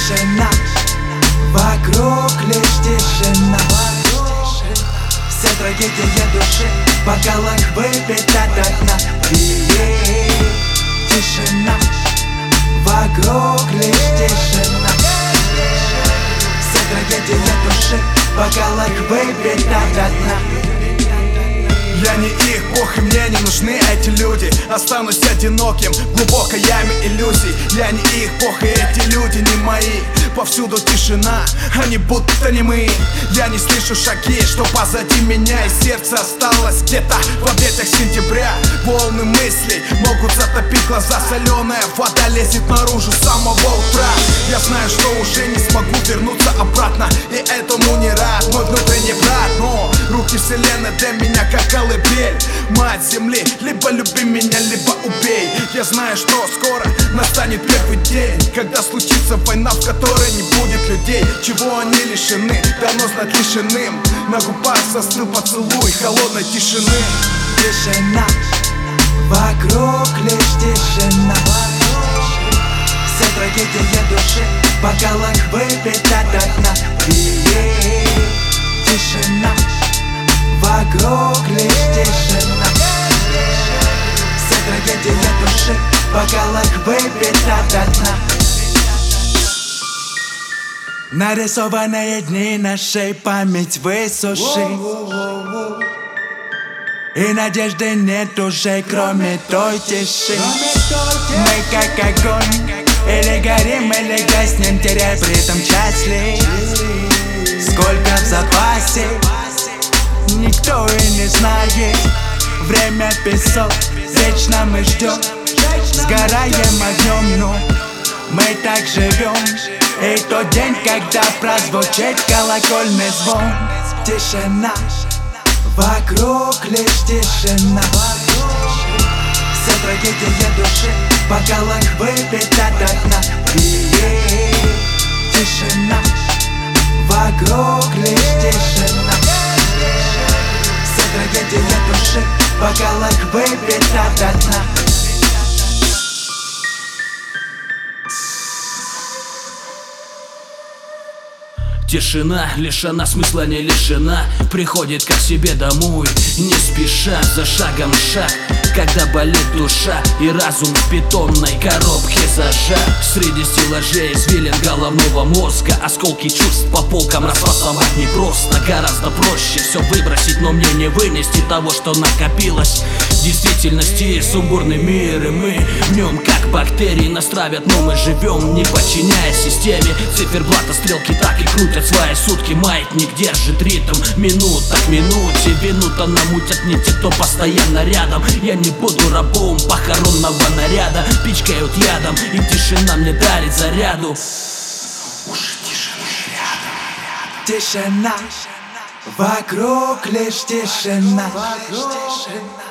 Тишина, вокруг лишь тишина. Вся трагедия души в бокалах выпита до дна. Тишина, вокруг лишь тишина. Вся трагедия души в бокалах выпита до дна. Я не их бог, и мне не нужны эти люди. Останусь одиноким в глубокой яме иллюзий. Я не их бог, и эти люди не мои. Повсюду тишина, они будто не мы. Я не слышу шаги, что позади меня, и сердце осталось где-то в объятиях сентября. Волны мыслей могут затопить глаза, соленая вода лезет наружу с самого утра. Я знаю, что уже не смогу вернуться обратно, и этому не рад мой внутренний брат. Но руки вселенной для меня как колыбель. Мать земли, либо люби меня, либо убей. Я знаю, что скоро настанет первый день, когда случится война, в которой не будет людей. Чего они лишены, давно знать лишенным. На губах застыл поцелуй холодной тишины. Тишина, вокруг лишь тишина. Вся трагедия души в бокалах выпита до дна. Тишина, вокруг лишь тишина. Вся трагедия души в бокалах выпита до дна. Нарисованные дни нашей память высуши, и надежды нет уже, кроме той тиши. Мы как огонь, или горим, или гаснем, теряя при этом часть ли. Сколько в запасе, никто и не знает. Время песок, вечно мы ждем, сгораем огнем, но мы так живем. И тот день, когда прозвучит колокольный звон. Тишина, вокруг лишь тишина. Вся трагедия души в бокалах выпита до дна. Тишина, вокруг лишь тишина. Вся трагедия души в бокалах выпита до дна. Тишина лишена смысла, не лишена. Приходит как себе домой, не спеша, за шагом шаг. Когда болит душа и разум в бетонной коробке зажат. Среди стеллажей извилин головного мозга осколки чувств по полкам расфасовать непросто. Гораздо проще все выбросить, но мне не вынести того, что накопилось. В действительности сумбурный мир, и мы в нем как бактерии нас травят, но мы живем, не подчиняя системе. Циферблата стрелки так и крутят свои сутки. Маятник держит ритм минута к минуте. Вину-то намутят не те, кто постоянно рядом. Я не буду рабом похоронного наряда. Пичкают ядом, и тишина мне дарит заряду. Уж тишина рядом. Тишина, вокруг лишь тишина.